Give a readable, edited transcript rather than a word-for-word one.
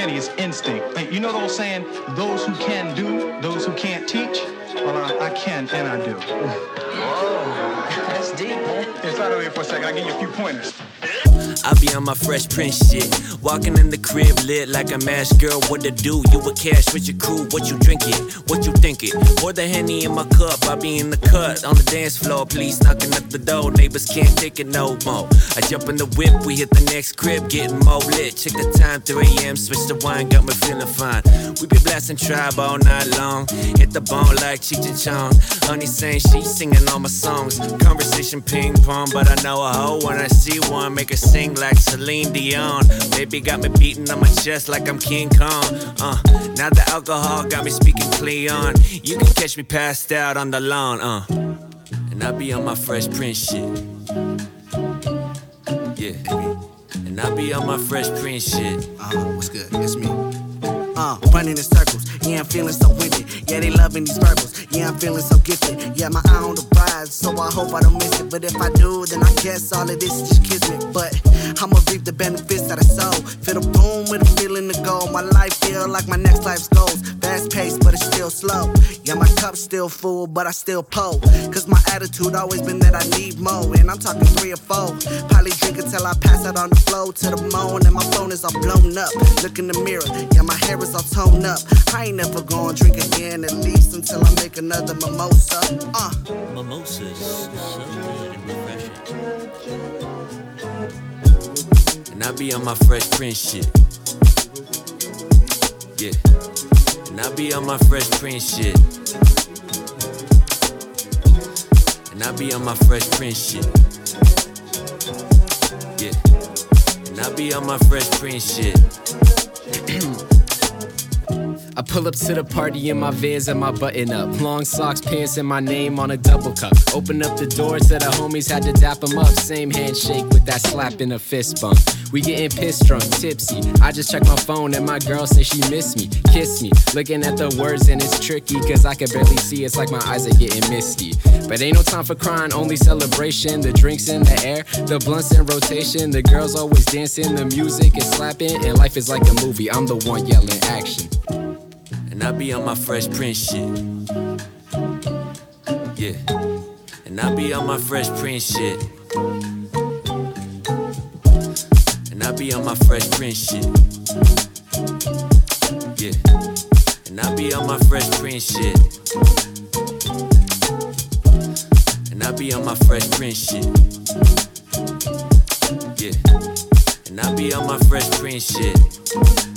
Kenny, it's instinct. Like, you know the old saying, those who can do, those who can't teach? Well, I can and I do. Whoa, that's deep, man. Hey, slide over here for a second. I'll give you a few pointers. I be on my Fresh Prince shit. Walking in the crib lit like a masked girl. What to do? You a cash with your crew. What you drinking? What you thinking? Pour the Henny in my cup. I be in the cut on the dance floor. Police knocking at the door. Neighbors can't take it no more. I jump in the whip. We hit the next crib. Getting more lit. Check the time. 3 a.m. Switch the wine. Got me feeling fine. We be blasting Tribe all night long. Hit the bone like Cheech and Chong. Honey saying she singing all my songs. Conversation ping pong. But I know a hoe when I see one. Make her sing like Celine Dion. Baby got me beating on my chest like I'm King Kong. Now the alcohol got me speaking Cleon. You can catch me passed out on the lawn. And I be on my Fresh Prince shit. Yeah. And I be on my Fresh Prince shit. What's good? It's me. Running in circles, yeah, I'm feeling so winded. Yeah, they loving these verbals, yeah, I'm feeling so gifted. Yeah, my eye on the prize, so I hope I don't miss it. But if I do, then I guess all of this is just kismet. But I'ma reap the benefits that I sow. Feel the boom with a feeling to go. My life feel like my next life's goals. Fast paced, but it's still slow. Yeah, my cup's still full, but I still pull. Cause my attitude always been that I need more. And I'm talking 3 or 4. Probably drink until I pass out on the floor to the moan. And my phone is all blown up. Look in the mirror, yeah, my hair is all toned up. I ain't never gonna drink again, at least until I make another mimosa. Mimosas, so good and refreshing. And I be on my Fresh Prince shit. Yeah. And I be on my Fresh Prince shit. And I be on my Fresh Prince shit. Yeah. And I be on my Fresh Prince shit. I pull up to the party in my Vans and my button up. Long socks, pants, and my name on a double cup. Open up the doors to the homies, had to dap them up. Same handshake with that slap in a fist bump. We getting pissed drunk, tipsy. I just check my phone and my girl say she miss me. Kiss me, looking at the words and it's tricky. Cause I can barely see, it's like my eyes are getting misty. But ain't no time for crying, only celebration. The drinks in the air, the blunts in rotation. The girls always dancing, the music is slapping. And life is like a movie, I'm the one yelling action. And I be on my Fresh Prince shit. Yeah. And I be on my Fresh Prince shit. And I be on my Fresh Prince shit. Yeah. And I be on my Fresh Prince shit. And I be on my Fresh Prince shit. Yeah. And I be on my Fresh Prince shit.